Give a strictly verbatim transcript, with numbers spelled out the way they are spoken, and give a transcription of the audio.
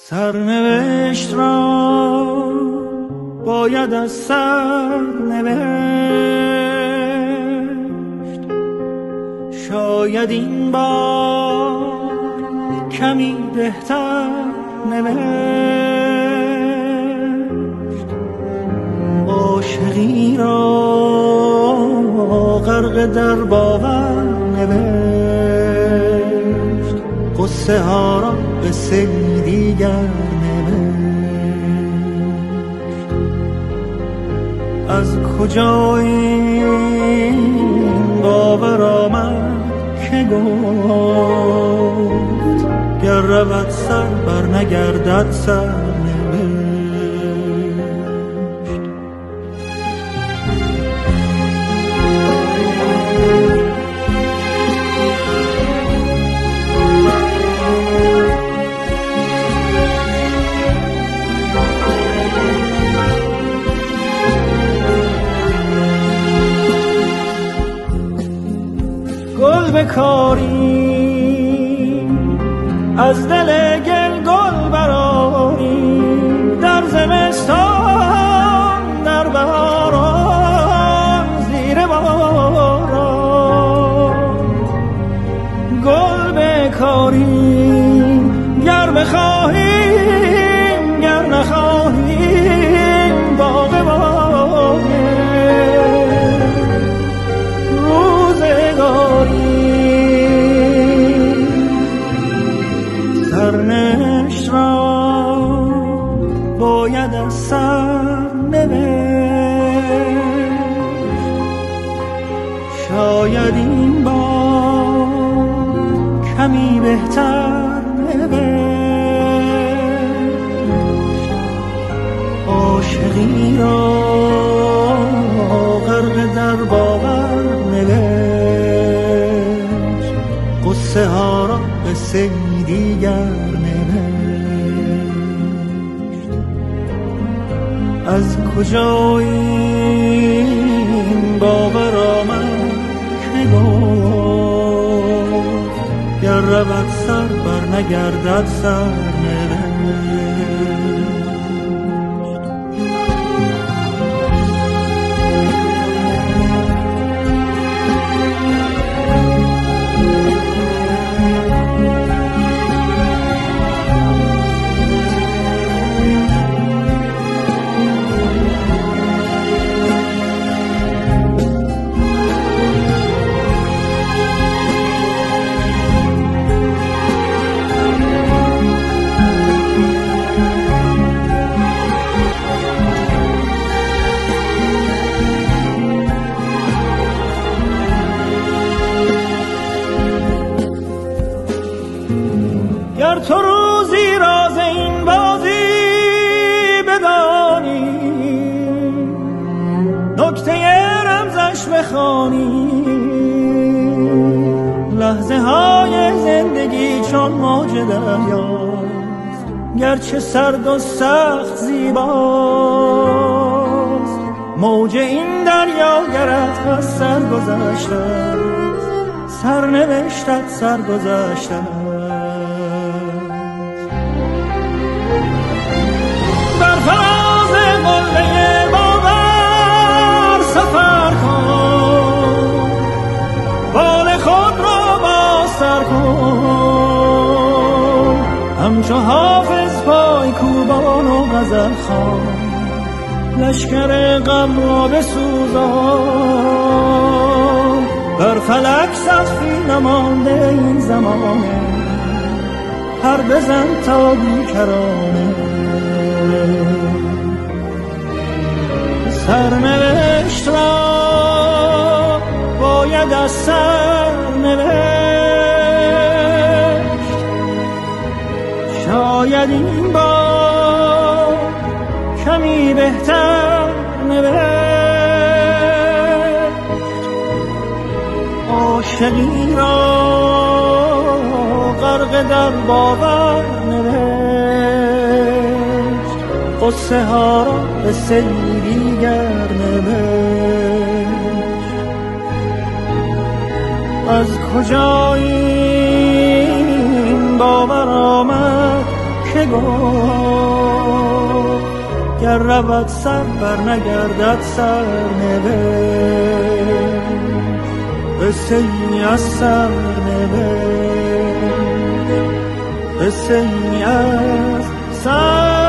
سرنوشت را باید از سر نوشت، شاید این بار کمی بهتر نوشت. عاشقی را غرق در باور نوشت، قصه ها را قصه دیگر نوشت. از کجا این باور آمد که گفت گر رود سر بر نگردد سر نوشت. گل بکاری از دل گل گل براری، در زمستان در بهاران زیر باران. گل بکاری گر بخواهیم گر نخواهیم باغ باغه روزگاری. سرنوشت را باید از سر نوشت، شاید این بار کمی بهتر نوشت. عاشقی را غرق در باور نوشت، قصه ها را قصه دیگر نوشت. از کجا این باور آمد که گفت گر رود سر بر نگردد سر نوشت. گر تو روزی راز این بازی بدانی، نکته رمزش بخوانی، لحظه های زندگی چون موج دریاست، گرچه سرد و سخت زیباست. موج این دریا گرت از سر گذشته، سرنوشتت سر گذشته. بر فراز قله باور سفر کن، بال خود را بازتر کن، همچو حافظ پای کوبان و غزل خوان، لشکر غم را بسوزان. بر فلک سقفی نمانده این زمانه، پر بزن تا بیکرانه. سرنوشت را باید از سر نوشت، شاید این بار کمی بهتر نوشت. عاشقی را غرق در باور نوشت، قصه ها را قصه دیگر نوشت. از کجا این باور آمد که گفت گر رود سر بر نگردد سر نوشت قصه ای از سر نوشت قصه ای از سر